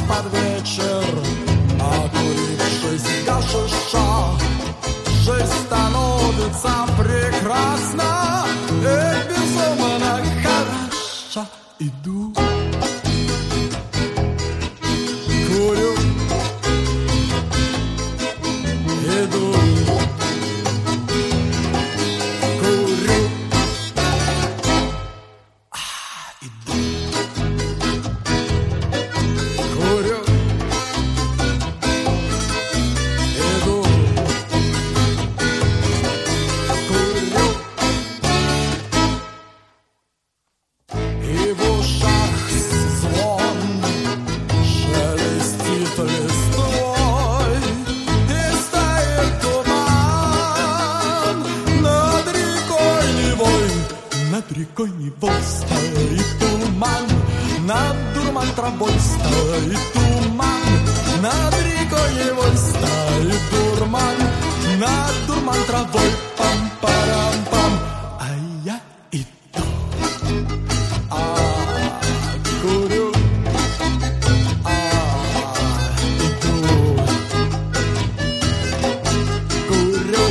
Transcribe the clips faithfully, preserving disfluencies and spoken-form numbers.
под вечер, накурившись гашиша, жизнь становится прекрасна и безумно хороша. Иду, курю, иду, курю, а, иду, курю, иду, курю, и в ушах звон шелестит листвой, и стоит туман над рекой Невой. Над рекой Невой стоит туман, над дурман травой стоит туман, над рекой Невой стоит дурман, над дурман травой пам-парам-пам. А я иду, а курю, а иду, курю.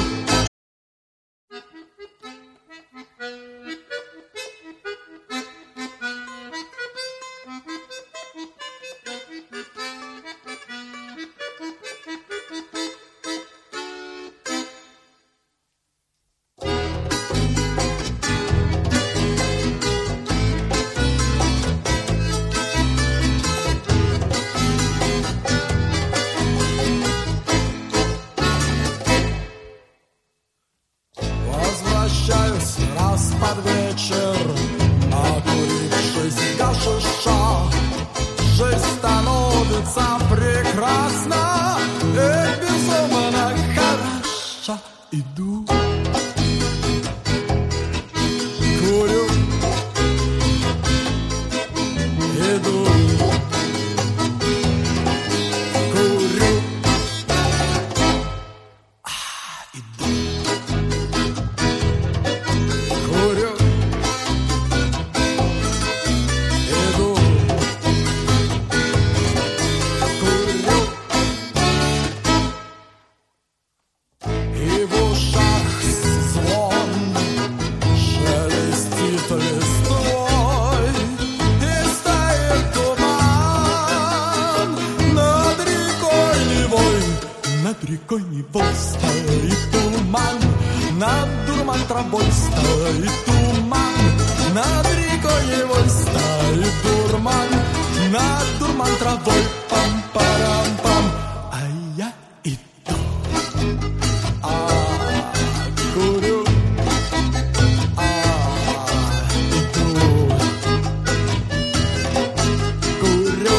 Возвращаюсь раз под вечер, накурившись гашиша, жизнь становится прекрасна и безумно хороша. Иду, курю, иду, курю, а, иду, курю, иду, курю, и в ушах звон шелестит листвой, и стоит туман над рекой Невой. Над рекой Невой стоит туман, над дурман травой стоит туман, над рекой Невой стоит дурман, над дурман травой пам-парам-пам. А я иду, а курю, а иду, курю.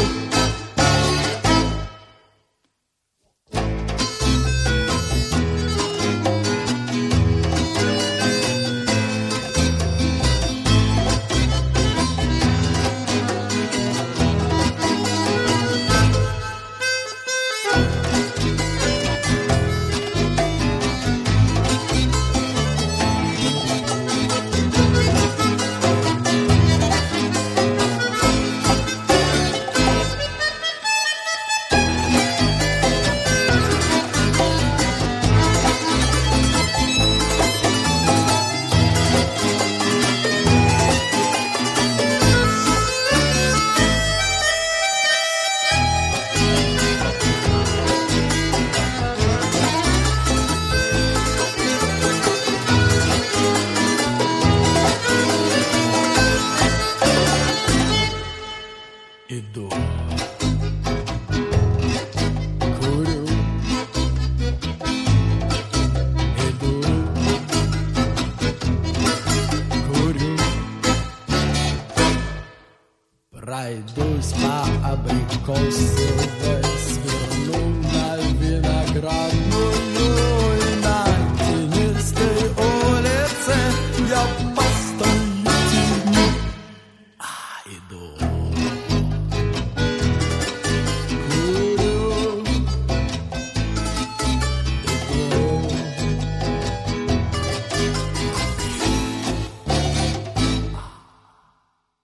Иду, курю, иду, курю, пройдусь по абрикосовой, сверну на виноградную и на тенистой улице я постою тенью, а иду.